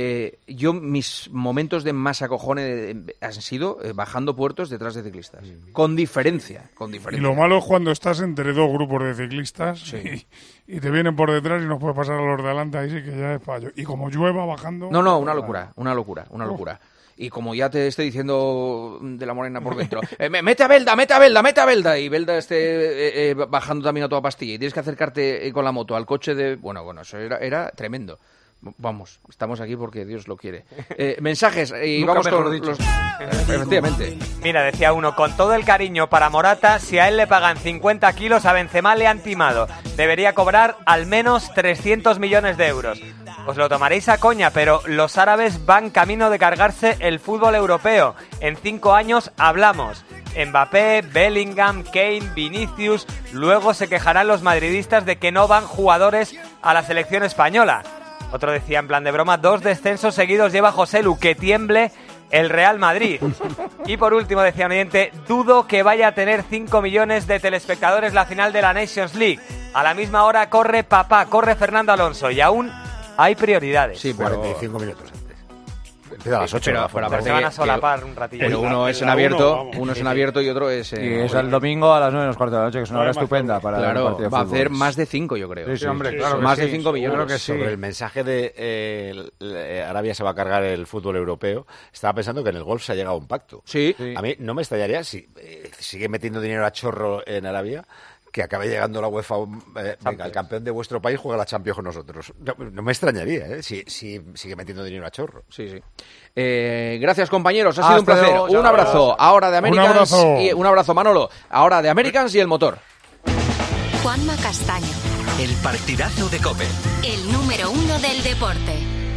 Mis momentos de más acojone han sido bajando puertos detrás de ciclistas. Con diferencia. Y lo malo es cuando estás entre dos grupos de ciclistas y te vienen por detrás y nos puede pasar a los de adelante, ahí sí que ya es fallo. Y como llueva bajando... No, una locura. Y como ya te estoy diciendo de la Morena por dentro, mete a Belda, y Belda esté bajando también a toda pastilla, y tienes que acercarte con la moto al coche de... Bueno, eso era tremendo. Vamos, estamos aquí porque Dios lo quiere. Mensajes, y Nunca vamos con mejor dicho. los... Efectivamente. Mira, decía uno, con todo el cariño para Morata, si a él le pagan 50 kilos, a Benzema le han timado. Debería cobrar al menos 300 millones de euros. Os lo tomaréis a coña, pero los árabes van camino de cargarse el fútbol europeo. En 5 años hablamos. Mbappé, Bellingham, Kane, Vinicius. Luego se quejarán los madridistas de que no van jugadores a la selección española. Otro decía en plan de broma, 2 descensos seguidos lleva José Lu, que tiemble el Real Madrid. Y por último decía un oyente, dudo que vaya a tener 5 millones de telespectadores la final de la Nations League. A la misma hora corre Fernando Alonso y aún hay prioridades. Sí, pero... 45 minutos antes. Empieza a las 8. Pero se van a solapar un ratillo. Pero uno es en abierto y otro es... Y es el domingo a las 9:15 de la noche, que es una hora estupenda para el partido de va a fútbol. hacer más de 5, yo creo. Sí, hombre, claro que más sí. de 5 millones. Claro que sí. Sobre el mensaje de Arabia se va a cargar el fútbol europeo, estaba pensando que en el golf se ha llegado a un pacto. Sí. A mí no me extrañaría si sigue metiendo dinero a chorro en Arabia, que acabe llegando la UEFA, venga, el campeón de vuestro país juega la Champions con nosotros. No me extrañaría, si sigue metiendo dinero a chorro. Sí. Gracias, compañeros, ha sido un placer. luego, un abrazo. Ahora de Americans. Un abrazo, Manolo. Ahora de Americans y el motor. Juanma Castaño, El partidazo de COPE. el número 1 del deporte.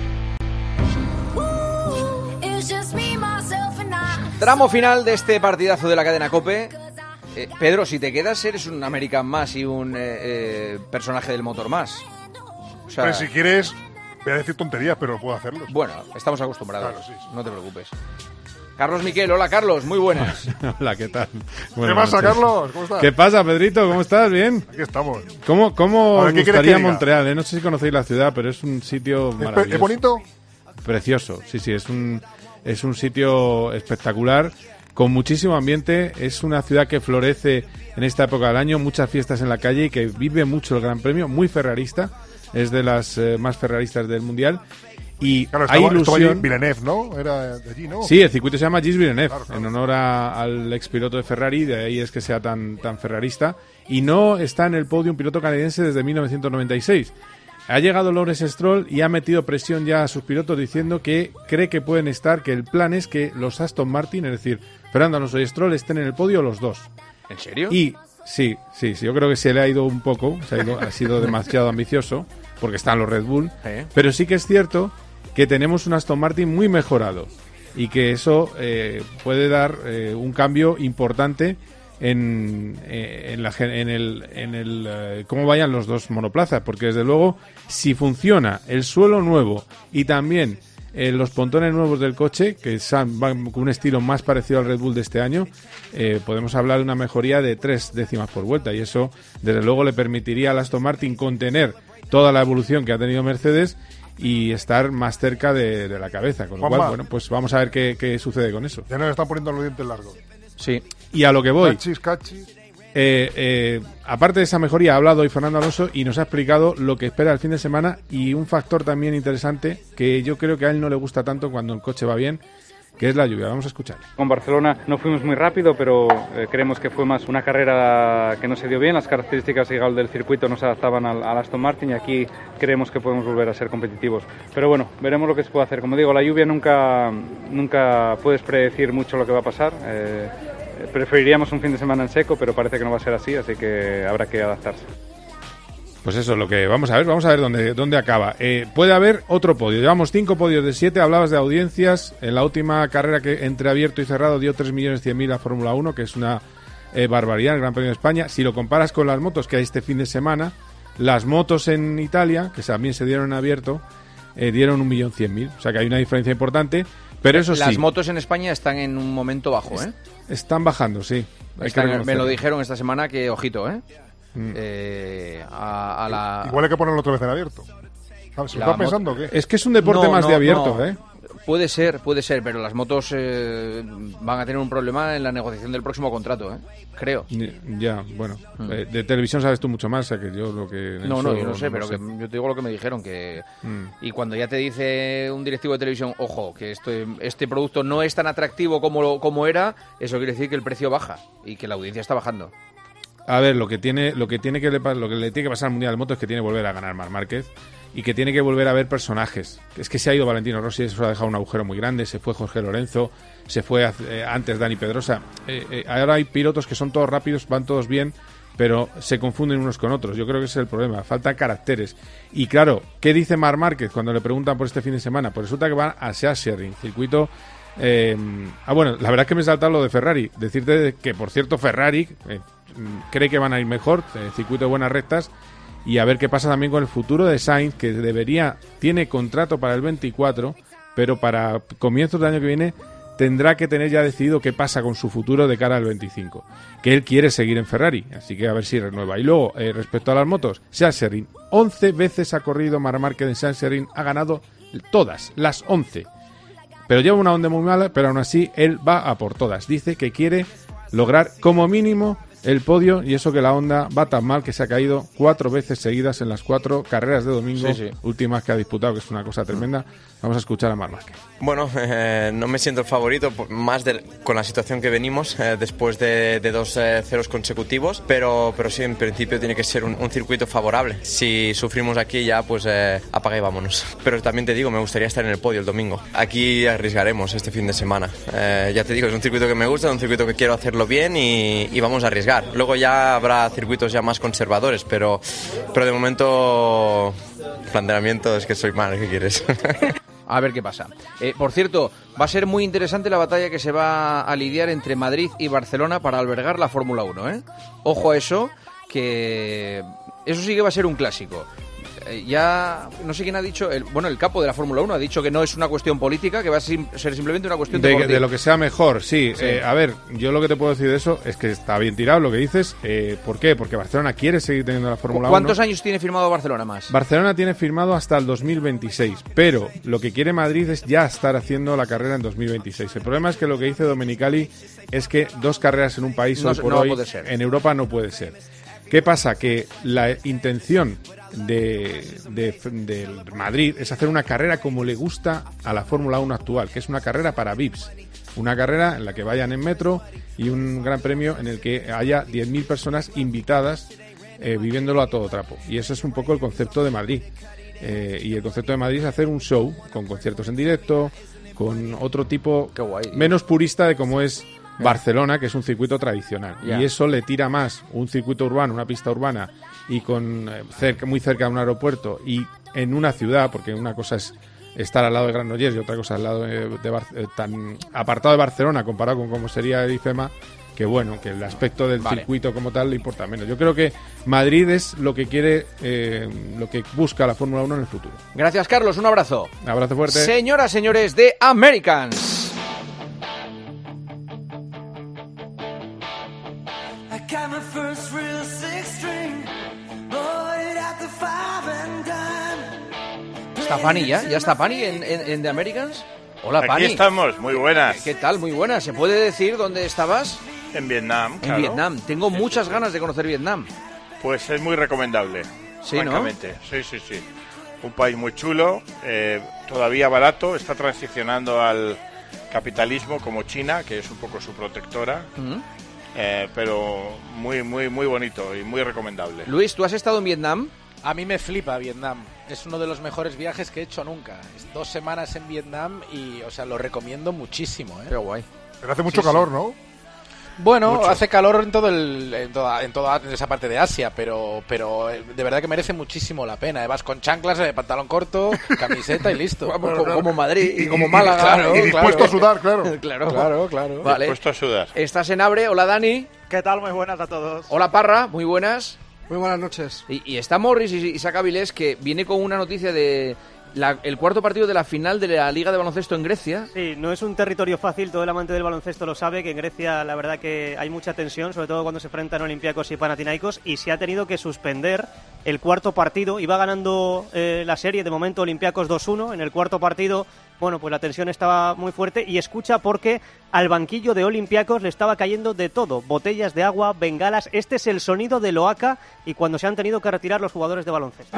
Tramo final de este partidazo de la cadena COPE. Pedro, si te quedas, eres un American más y un personaje del motor más. O sea, Pues si quieres, voy a decir tonterías, pero puedo hacerlo. bueno, estamos acostumbrados. Claro, sí. No te preocupes. Carlos Miquel, hola Carlos, muy buenas. Hola, ¿qué tal? ¿Qué pasa, Carlos? ¿Cómo estás? ¿Qué pasa, Pedrito? ¿Cómo estás? ¿Bien? Aquí estamos. ¿Cómo A ver, os ¿qué quieres que gustaría diga? Montreal? No sé si conocéis la ciudad, pero es un sitio maravilloso. ¿Es bonito? Precioso, sí, es un sitio espectacular, con muchísimo ambiente. Es una ciudad que florece en esta época del año, muchas fiestas en la calle y que vive mucho el Gran Premio, muy ferrarista, es de las más ferraristas del Mundial. Y Claro, hay estaba allí ilusión. Villeneuve, ¿no? Era de allí, ¿no? Sí, el circuito se llama Gilles Villeneuve, Claro. en honor al expiloto de Ferrari, de ahí es que sea tan ferrarista. Y no está en el podio un piloto canadiense desde 1996. Ha llegado Lawrence Stroll y ha metido presión ya a sus pilotos diciendo que cree que pueden estar, que el plan es que los Aston Martin, es decir, Fernando Alonso y Stroll, estén en el podio los dos. ¿En serio? Y sí, yo creo que se le ha ido un poco, ha sido demasiado ambicioso, porque están los Red Bull, pero sí que es cierto que tenemos un Aston Martin muy mejorado y que eso puede dar un cambio importante en el cómo vayan los dos monoplazas, porque desde luego si funciona el suelo nuevo y también los pontones nuevos del coche, que van con un estilo más parecido al Red Bull de este año, podemos hablar de una mejoría de 3 décimas por vuelta, y eso desde luego le permitiría al Aston Martin contener toda la evolución que ha tenido Mercedes y estar más cerca de la cabeza, con lo Juanma. cual, bueno, pues vamos a ver qué sucede con eso. Ya nos están poniendo los dientes largos. Sí. Y a lo que voy, Cachis. aparte de esa mejoría, ha hablado hoy Fernando Alonso y nos ha explicado lo que espera el fin de semana, y un factor también interesante que yo creo que a él no le gusta tanto cuando el coche va bien, que es la lluvia. Vamos a escuchar. Con Barcelona no fuimos muy rápido, pero creemos que fue más una carrera que no se dio bien. Las características igual del circuito no se adaptaban al Aston Martin, y aquí creemos que podemos volver a ser competitivos. Pero bueno, veremos lo que se puede hacer. Como digo, la lluvia nunca puedes predecir mucho lo que va a pasar. Preferiríamos un fin de semana en seco, pero parece que no va a ser así que habrá que adaptarse. Pues eso es lo que vamos a ver dónde acaba. Puede haber otro podio. Llevamos 5 podios de 7. Hablabas de audiencias. En la última carrera que entre abierto y cerrado dio 3.100.000 a Fórmula 1, que es una barbaridad, el Gran Premio de España. Si lo comparas con las motos que hay este fin de semana, las motos en Italia, que también se dieron en abierto, dieron 1.100.000. O sea que hay una diferencia importante. Pero eso sí. Las motos en España están en un momento bajo, ¿eh? Están bajando, sí. Me lo dijeron esta semana que, ojito, ¿eh? Igual hay que ponerlo otra vez en abierto. ¿Se lo estás pensando o qué? Es que es un deporte más de abierto, no. ¿eh? Puede ser, pero las motos van a tener un problema en la negociación del próximo contrato, ¿eh? Creo. Ya, bueno. De televisión sabes tú mucho más, o sea que yo lo que... No, yo no sé, pero que yo te digo lo que me dijeron, que... Y cuando ya te dice un directivo de televisión, ojo, que este producto no es tan atractivo como era, eso quiere decir que el precio baja y que la audiencia está bajando. A ver, lo que le tiene que pasar al Mundial de Motos es que tiene que volver a ganar Marc Márquez y que tiene que volver a ver personajes. Es que se ha ido Valentino Rossi, eso ha dejado un agujero muy grande, se fue Jorge Lorenzo, se fue antes Dani Pedrosa. Ahora hay pilotos que son todos rápidos, van todos bien, pero se confunden unos con otros. Yo creo que ese es el problema, faltan caracteres. Y claro, ¿qué dice Marc Márquez cuando le preguntan por este fin de semana? Pues resulta que van a Sachsenring, circuito... bueno, la verdad es que me he saltado lo de Ferrari. Decirte que, por cierto, Ferrari cree que van a ir mejor, circuito de buenas rectas, y a ver qué pasa también con el futuro de Sainz, que tiene contrato para el 24, pero para comienzos del año que viene tendrá que tener ya decidido qué pasa con su futuro de cara al 25, que él quiere seguir en Ferrari, así que a ver si renueva. Y luego, respecto a las motos, Sachsenring, 11 veces ha corrido Marc Márquez en Sachsenring, ha ganado todas, las 11. pero lleva una onda muy mala, pero aún así él va a por todas. Dice que quiere lograr como mínimo el podio, y eso que la Honda va tan mal que se ha caído 4 veces seguidas en las 4 carreras de domingo últimas que ha disputado, que es una cosa tremenda. Vamos a escuchar a Marc Márquez. Bueno, no me siento el favorito, más con la situación que venimos después de 2 ceros consecutivos, pero sí, en principio tiene que ser un circuito favorable. Si sufrimos aquí ya, pues apaga y vámonos. Pero también te digo, me gustaría estar en el podio el domingo. Aquí arriesgaremos este fin de semana. Ya te digo, es un circuito que me gusta, un circuito que quiero hacerlo bien y vamos a arriesgar. Luego ya habrá circuitos ya más conservadores, pero de momento planteamiento es que soy mal, ¿qué quieres? A ver qué pasa. Por cierto, va a ser muy interesante la batalla que se va a lidiar entre Madrid y Barcelona para albergar la Fórmula 1, ¿eh? Ojo a eso, que eso sí que va a ser un clásico. Ya no sé quién ha dicho, el capo de la Fórmula 1 ha dicho que no es una cuestión política, que va a ser simplemente una cuestión de lo que sea mejor, sí. A ver, yo lo que te puedo decir de eso es que está bien tirado lo que dices. ¿Por qué? Porque Barcelona quiere seguir teniendo la Fórmula 1. ¿Cuántos años tiene firmado Barcelona más? Barcelona tiene firmado hasta el 2026, pero lo que quiere Madrid es ya estar haciendo la carrera en 2026. El problema es que lo que dice Domenicali es que 2 carreras en un país hoy por hoy en Europa no puede ser. ¿Qué pasa? Que la intención de Madrid es hacer una carrera como le gusta a la Fórmula 1 actual, que es una carrera para VIPs, una carrera en la que vayan en metro y un gran premio en el que haya 10.000 personas invitadas viviéndolo a todo trapo. Y eso es un poco el concepto de Madrid. Y el concepto de Madrid es hacer un show con conciertos en directo, con otro tipo menos purista de como es Barcelona, que es un circuito tradicional. Y eso le tira más un circuito urbano, una pista urbana, y con muy cerca de un aeropuerto y en una ciudad, porque una cosa es estar al lado de Granollers y otra cosa al lado tan apartado de Barcelona comparado con cómo sería el IFEMA, que bueno, que el aspecto del circuito como tal le importa menos. Yo creo que Madrid es lo que quiere, lo que busca la Fórmula 1 en el futuro. Gracias, Carlos, un abrazo. Un abrazo fuerte. Señoras, señores de Americans. ¿Está Pani ya? ¿Ya está Pani en The Americans? Hola, Pani. Aquí estamos, muy buenas. ¿Qué tal? Muy buenas. ¿Se puede decir dónde estabas? En Vietnam, claro. En Vietnam. Tengo muchas ganas de conocer Vietnam. Pues es muy recomendable. Sí, francamente. ¿No? Sí. Un país muy chulo, todavía barato, está transicionando al capitalismo como China, que es un poco su protectora. Pero muy bonito y muy recomendable. Luis, ¿tú has estado en Vietnam? A mí me flipa Vietnam. Es uno de los mejores viajes que he hecho nunca. 2 semanas en Vietnam y, o sea, lo recomiendo muchísimo, ¿eh? Qué guay. Pero hace mucho calor, ¿no? Bueno, hace calor en toda esa parte de Asia, pero de verdad que merece muchísimo la pena. Vas con chanclas, pantalón corto, camiseta y listo. Como Madrid y como Málaga. Claro, y dispuesto a sudar, claro. Claro. Vale. Dispuesto a sudar. Estás en Abre. Hola, Dani. ¿Qué tal? Muy buenas a todos. Hola, Parra. Muy buenas. Muy buenas noches. Y está Morris y Isaac Avilés, que viene con una noticia de el cuarto partido de la final de la Liga de Baloncesto en Grecia. Sí, no es un territorio fácil, todo el amante del baloncesto lo sabe, que en Grecia la verdad que hay mucha tensión, sobre todo cuando se enfrentan Olympiacos y Panathinaikos, y se ha tenido que suspender el cuarto partido. Iba ganando la serie, de momento Olympiacos 2-1, en el cuarto partido, bueno, pues la tensión estaba muy fuerte, y escucha porque al banquillo de Olympiacos le estaba cayendo de todo, botellas de agua, bengalas. Este es el sonido de Loaca y cuando se han tenido que retirar los jugadores de baloncesto.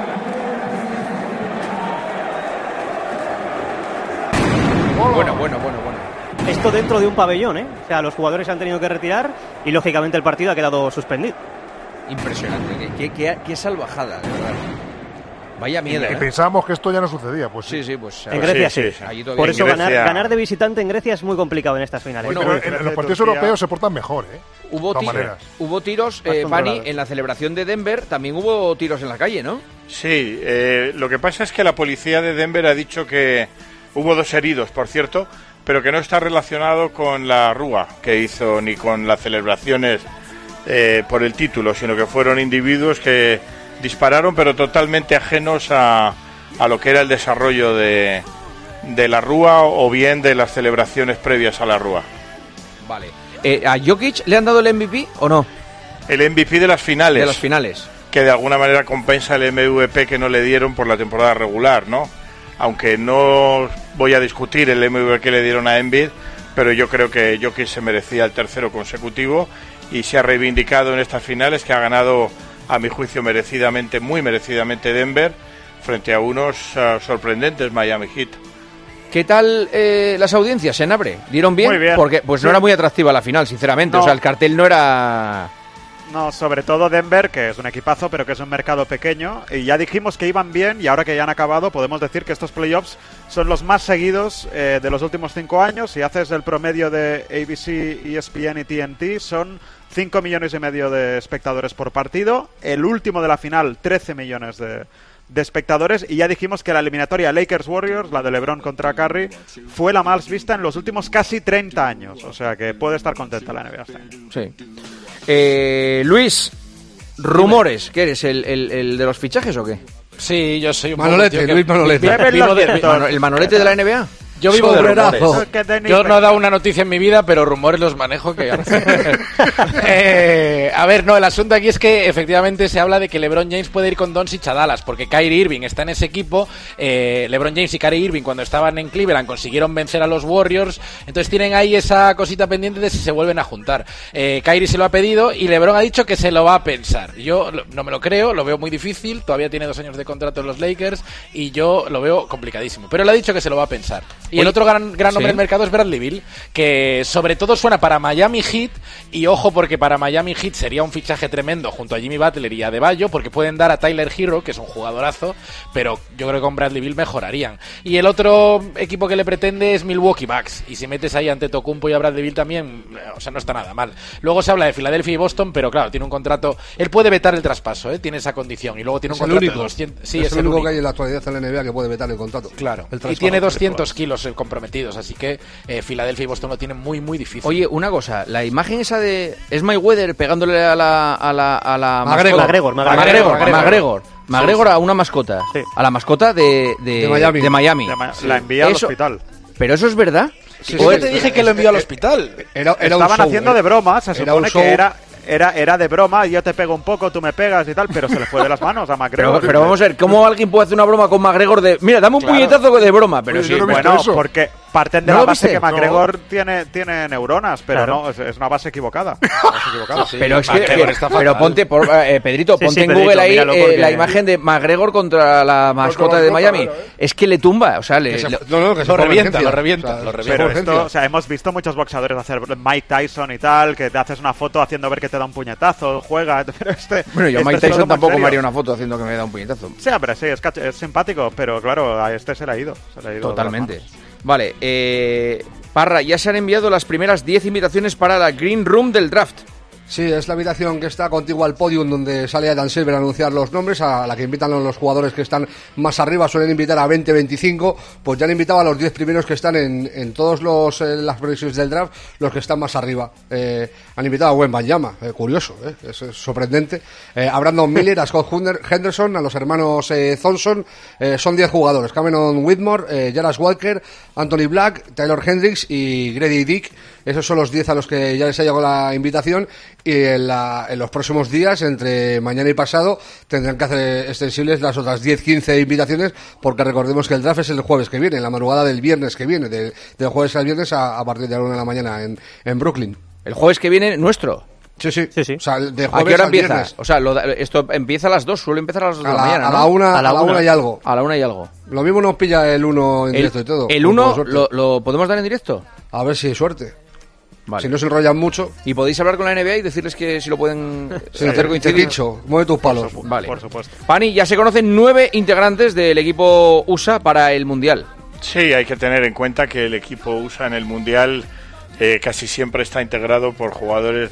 Bueno. Esto dentro de un pabellón, ¿eh? O sea, los jugadores se han tenido que retirar y, lógicamente, el partido ha quedado suspendido. Impresionante. Qué salvajada, de verdad. Vaya miedo. Y pensábamos que esto ya no sucedía, pues sí. Pues en Grecia sí. Por eso ganar de visitante en Grecia es muy complicado en estas finales. Bueno, pero en los partidos europeos se portan mejor, ¿eh? Hubo tiros, Pani, en la celebración de Denver, también hubo tiros en la calle, ¿no? Sí, lo que pasa es que la policía de Denver ha dicho que hubo 2 heridos, por cierto, pero que no está relacionado con la rúa que hizo ni con las celebraciones por el título, sino que fueron individuos que dispararon, pero totalmente ajenos a lo que era el desarrollo de la rúa o bien de las celebraciones previas a la rúa. Vale. ¿A Jokic le han dado el MVP o no? El MVP de las finales. De las finales. Que de alguna manera compensa el MVP que no le dieron por la temporada regular, ¿no? Aunque no voy a discutir el MVP que le dieron a Embiid, pero yo creo que Jokic se merecía el tercero consecutivo y se ha reivindicado en estas finales, que ha ganado, a mi juicio, merecidamente, muy merecidamente Denver, frente a unos sorprendentes Miami Heat. ¿Qué tal las audiencias en Abre? ¿Dieron bien? Muy bien. Porque pues no era muy atractiva la final, sinceramente. No. O sea, el cartel no era... No, sobre todo Denver, que es un equipazo, pero que es un mercado pequeño. Y ya dijimos que iban bien, y ahora que ya han acabado, podemos decir que estos playoffs son los más seguidos de los últimos 5 años. Si haces el promedio de ABC, ESPN y TNT, son 5 millones y medio de espectadores por partido. El último de la final, 13 millones de espectadores, y ya dijimos que la eliminatoria Lakers-Warriors, la de LeBron contra Curry, fue la más vista en los últimos casi 30 años. O sea que puede estar contenta la NBA este año. Sí. Luis, rumores. ¿Qué eres? ¿El de los fichajes o qué? Sí, yo soy un Manolete, poco, tío, Luis Manolete. ¿El Manolete de la NBA? Yo vivo de rumores. Yo no he dado una noticia en mi vida, pero rumores los manejo. A ver, no, el asunto aquí es que efectivamente se habla de que LeBron James puede ir con Doncic a Dallas, porque Kyrie Irving está en ese equipo. LeBron James y Kyrie Irving, cuando estaban en Cleveland, consiguieron vencer a los Warriors. Entonces tienen ahí esa cosita pendiente de si se vuelven a juntar. Kyrie se lo ha pedido y LeBron ha dicho que se lo va a pensar. Yo no me lo creo, lo veo muy difícil. Todavía tiene 2 años de contrato en los Lakers y yo lo veo complicadísimo. Pero él ha dicho que se lo va a pensar. Y el otro gran nombre del mercado es Bradley Beal, que sobre todo suena para Miami Heat, y ojo porque para Miami Heat sería un fichaje tremendo junto a Jimmy Butler y a Adebayo, porque pueden dar a Tyler Hero, que es un jugadorazo, pero yo creo que con Bradley Beal mejorarían. Y el otro equipo que le pretende es Milwaukee Bucks, y si metes ahí a Antetokounmpo y a Bradley Beal también, o sea, no está nada mal. Luego se habla de Filadelfia y Boston, pero claro, tiene un contrato, él puede vetar el traspaso, tiene esa condición, y luego tiene un contrato de 200... Sí, es el único que hay en la actualidad en la NBA que puede vetar el contrato. Claro, y tiene 200 kilos comprometidos, así que Filadelfia y Boston lo tienen muy, muy difícil. Oye, una cosa, la imagen esa de... ¿Es Mayweather pegándole a la McGregor a una mascota? Sí. A la mascota de Miami. La envía al hospital. ¿Pero eso es verdad? Sí, yo te dije que lo envió al hospital. Estaban haciendo de broma, se supone que era de broma, yo te pego un poco, tú me pegas y tal, pero se le fue de las manos a McGregor. Pero vamos a ver, ¿cómo alguien puede hacer una broma con McGregor de... Mira, dame un puñetazo de broma? Pero sí, bueno, porque parten de la base que McGregor tiene neuronas, pero no, es una base equivocada. Pero es que... Pero ponte, Pedrito, ponte en Google ahí la imagen de McGregor contra la mascota de Miami. Es que le tumba, o sea, lo revienta. Pero esto, o sea, hemos visto muchos boxeadores hacer Mike Tyson y tal, que te haces una foto haciendo ver que te da un puñetazo, juega, pero bueno, yo Mike Tyson tampoco me haría una foto haciendo que me da un puñetazo. Sí, pero sí, es simpático, pero claro, a este se le ha ido. Totalmente. Vale, Parra, ya se han enviado las primeras 10 invitaciones para la Green Room del draft. Sí, es la habitación que está contigua al podium donde sale Adam Silver a anunciar los nombres, a la que invitan los jugadores que están más arriba, suelen invitar a 20, 25, pues ya han invitado a los 10 primeros que están en todos las proyecciones del draft, los que están más arriba. Han invitado a Wembanyama, curioso, es sorprendente, a Brandon Miller, a Scott Henderson, a los hermanos Thompson, son 10 jugadores, Cameron Whitmore, Jarrett Walker, Anthony Black, Taylor Hendricks y Grady Dick. Esos son los 10 a los que ya les ha llegado la invitación, y en los próximos días, entre mañana y pasado, tendrán que hacer extensibles las otras 10-15 invitaciones, porque recordemos que el draft es el jueves que viene, en la madrugada del viernes que viene, del jueves al viernes a partir de la 1 de la mañana en Brooklyn. ¿El jueves que viene nuestro? Sí. O sea, de jueves ¿a qué hora empieza? Viernes. O sea, esto empieza a las 2, suele empezar a las 2 de la mañana, ¿no? A la 1 y algo. A la 1 y algo. Lo mismo nos pilla el 1 en directo y todo. ¿El 1 lo podemos dar en directo? A ver si hay suerte. Vale. Si no se enrollan mucho. ¿Y podéis hablar con la NBA y decirles que si lo pueden hacer coincidir? Dicho, mueve tus palos. Vale. Por supuesto. Pani, ya se conocen 9 integrantes del equipo USA para el Mundial. Sí, hay que tener en cuenta que el equipo USA en el Mundial casi siempre está integrado por jugadores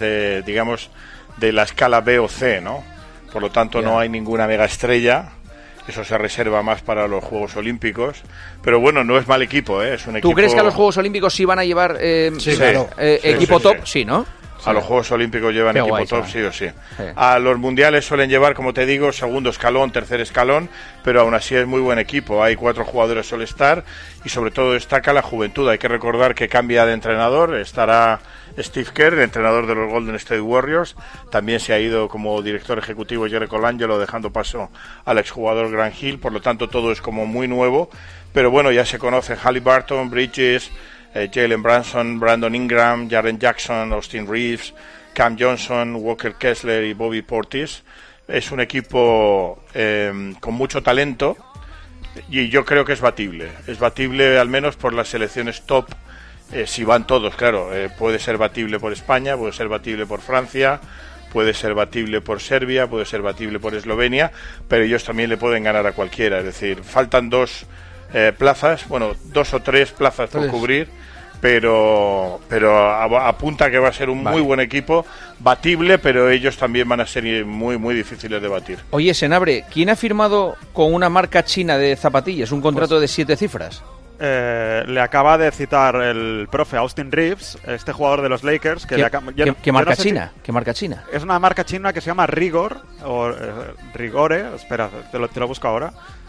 de la escala B o C, ¿no? Por lo tanto, no hay ninguna mega estrella. Eso se reserva más para los Juegos Olímpicos. Pero bueno, no es mal equipo, es un equipo... ¿Tú crees que a los Juegos Olímpicos sí van a llevar sí, claro. equipo top? Sí, ¿no? A los Juegos Olímpicos llevan Qué equipo guay, top, ¿sabes? sí o sí. Sí. A los mundiales suelen llevar, como te digo, segundo escalón, tercer escalón, pero aún así es muy buen equipo. Hay 4 jugadores All-Star y sobre todo destaca la juventud. Hay que recordar que cambia de entrenador. Estará Steve Kerr, el entrenador de los Golden State Warriors. También se ha ido como director ejecutivo Jerry Colangelo, dejando paso al exjugador Grant Hill. Por lo tanto, todo es como muy nuevo. Pero bueno, ya se conocen Haliburton, Bridges, Jalen Brunson, Brandon Ingram, Jaren Jackson, Austin Reeves, Cam Johnson, Walker Kessler y Bobby Portis. Es un equipo con mucho talento y yo creo que es batible al menos por las selecciones top, si van todos, claro. Puede ser batible por España, puede ser batible por Francia, puede ser batible por Serbia, puede ser batible por Eslovenia, pero ellos también le pueden ganar a cualquiera. Es decir, faltan 2 plazas, bueno, 2 o 3 plazas por cubrir, pero apunta que va a ser un muy buen equipo, batible, pero ellos también van a ser muy, muy difíciles de batir. Oye, Senabre, ¿quién ha firmado con una marca china de zapatillas un contrato de 7 cifras? Le acaba de citar el profe Austin Reeves, este jugador de los Lakers. Que ¿Qué marca china? ¿Qué marca china? Es una marca china que se llama Rigor, o Rigore, espera, te lo busco ahora.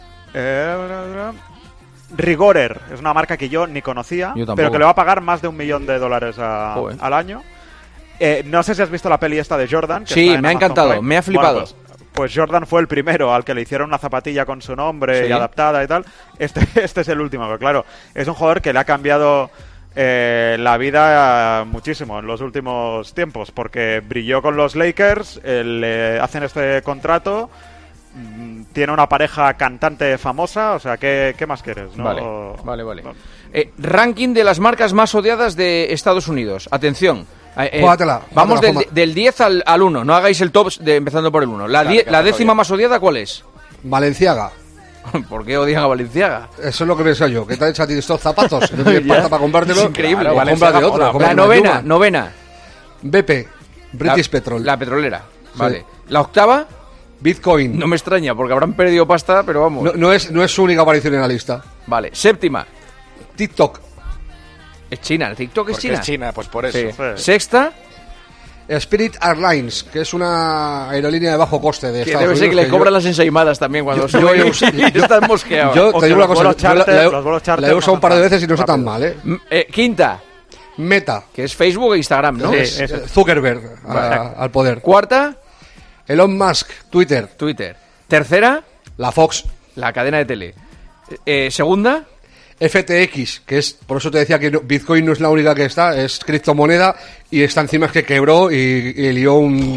Rigorer, es una marca que yo ni conocía, pero que le va a pagar más de $1 millón al año. No sé si has visto la peli esta de Jordan. Sí, me ha encantado, Prime. Me ha flipado. Bueno, pues Jordan fue el primero al que le hicieron una zapatilla con su nombre y adaptada y tal. Este es el último, pero claro, es un jugador que le ha cambiado la vida muchísimo en los últimos tiempos, porque brilló con los Lakers, le hacen este contrato, tiene una pareja cantante famosa, o sea, ¿qué más quieres? ¿no? Vale. Ranking de las marcas más odiadas de Estados Unidos. Atención. Vamos del 10 al 1, no hagáis el top empezando por el 1. La décima más odiada, ¿cuál es? Valenciaga. ¿Por qué odian a Valenciaga? Eso es lo que pienso yo. ¿Qué te han hecho a ti estos zapatos? No tienes pasta para comprártelo. Es increíble. Claro, compra de otro. La novena. BP, British Petrol. La petrolera. Vale. Sí. La octava. Bitcoin. No me extraña, porque habrán perdido pasta, pero vamos. No es su única aparición en la lista. Vale. Séptima. TikTok. Es China, el TikTok es China. Es China, pues por eso. Sí. Sexta. Spirit Airlines, que es una aerolínea de bajo coste de Estados Unidos. Debe ser que le cobran las ensaimadas también cuando yo están mosqueados. Yo te digo una cosa, la he usado un par de veces y no está tan mal, Quinta. Meta. Que es Facebook e Instagram, ¿no? Sí, Zuckerberg al poder. Cuarta. Elon Musk, Twitter. Tercera. La Fox. La cadena de tele. Segunda. FTX, que es, por eso te decía que Bitcoin no es la única que está, es criptomoneda y está encima, es que quebró y lió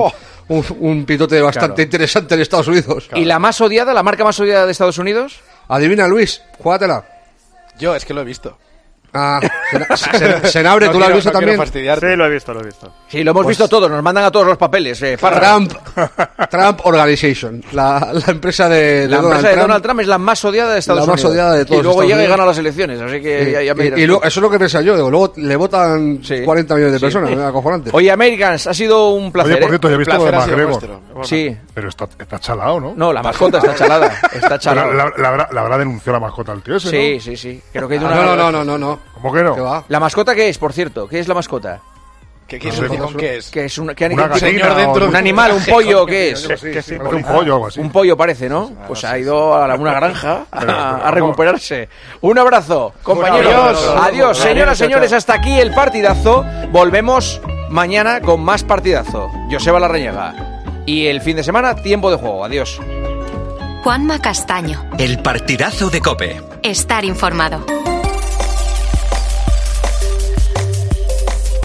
un pitote bastante interesante en Estados Unidos. ¿Y la más odiada, la marca más odiada de Estados Unidos? Adivina, Luis, júgatela. Yo, es que lo he visto. Senabre, ¿tú lo has visto también? Sí, lo he visto. Sí, lo hemos visto todos, nos mandan a todos los papeles. Trump Organization, la empresa de Donald Trump es la más odiada de Estados Unidos. La más odiada de todos. Y luego llega y gana las elecciones, así que ya me dirás. Y luego, eso es lo que pensaba yo, luego le votan 40 millones de personas, acojonante. Oye, Americans, ha sido un placer. Oye, por cierto, ya he visto lo de McGregor. Sí. Pero está chalado, ¿no? No, la mascota está chalada. Está chalada. La habrá denunciado la mascota al tío ese, ¿no? Sí. Creo que no. ¿Cómo que no? ¿La mascota qué es, por cierto? ¿Qué es la mascota? ¿Qué es? ¿Qué es? Una gallina dentro un animal, un pollo, ¿qué es? Un pollo o algo así. Un pollo parece, ¿no? Pues ha ido a una granja a recuperarse. Un abrazo, compañeros. Adiós, señoras, señores, hasta aquí el partidazo. Volvemos mañana con más partidazo. Joseba Larrañaga. Y el fin de semana, tiempo de juego. Adiós. Juanma Castaño. El partidazo de COPE. Estar informado.